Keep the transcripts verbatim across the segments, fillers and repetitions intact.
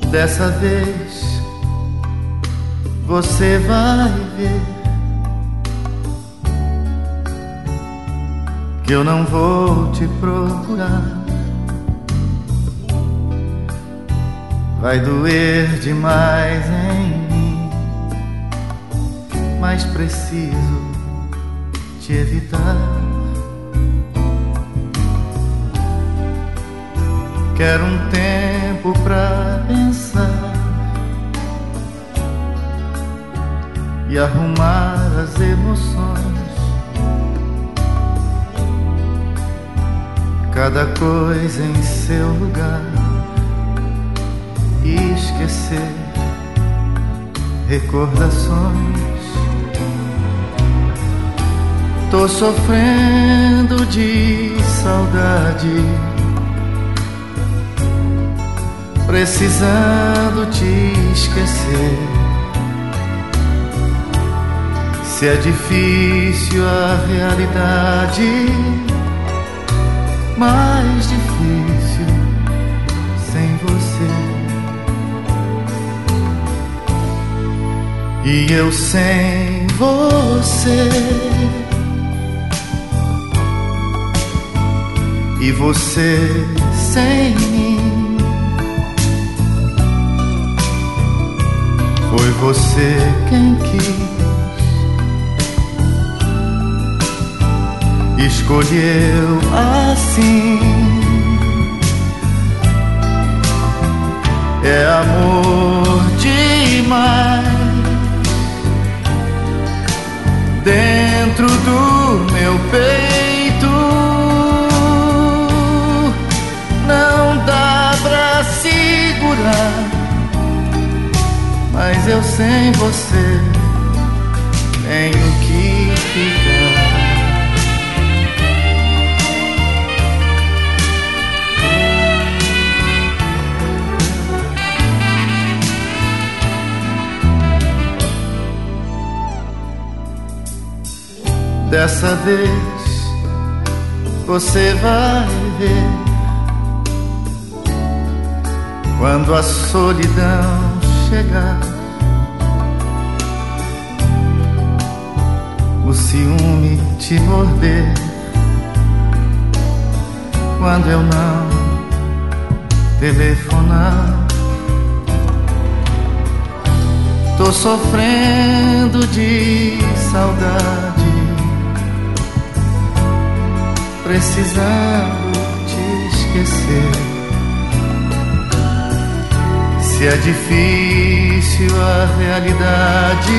Dessa vez você vai ver que eu não vou te procurar. Vai doer demais em mim, mas preciso te evitar. Quero um tempo pra pensar e arrumar as emoções. Cada coisa em seu lugar e esquecer recordações. Tô sofrendo de saudade, precisando te esquecer. Se é difícil a realidade, mais difícil sem você. E eu sem você, e você sem mim. Foi você quem quis, escolheu assim. É amor demais dentro do meu peito. Não dá pra segurar, mas eu sem você tenho que ficar. Dessa vez você vai ver, quando a solidão chegar, o ciúme te morder, quando eu não telefonar. Tô sofrendo de saudade, precisando te esquecer. Se é difícil a realidade,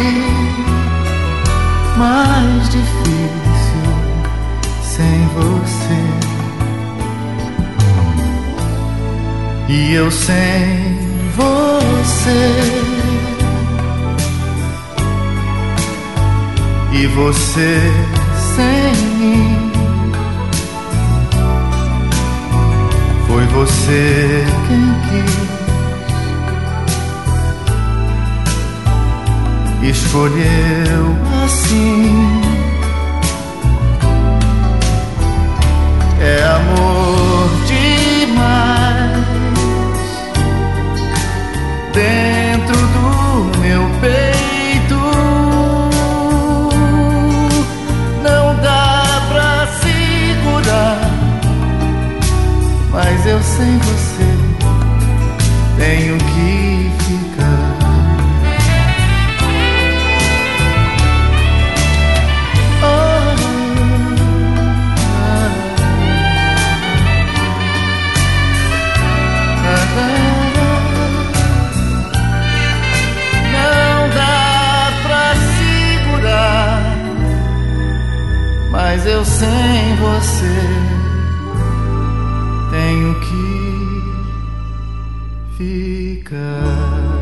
mais difícil sem você. E eu sem você, e você sem mim. Foi você quem quis, escolheu assim. É amor demais dentro do meu peito. Não dá pra segurar, mas eu sem você tenho que ficar. Oh, ah, ah, ah. Não dá pra segurar, mas eu sem você tenho que ficar.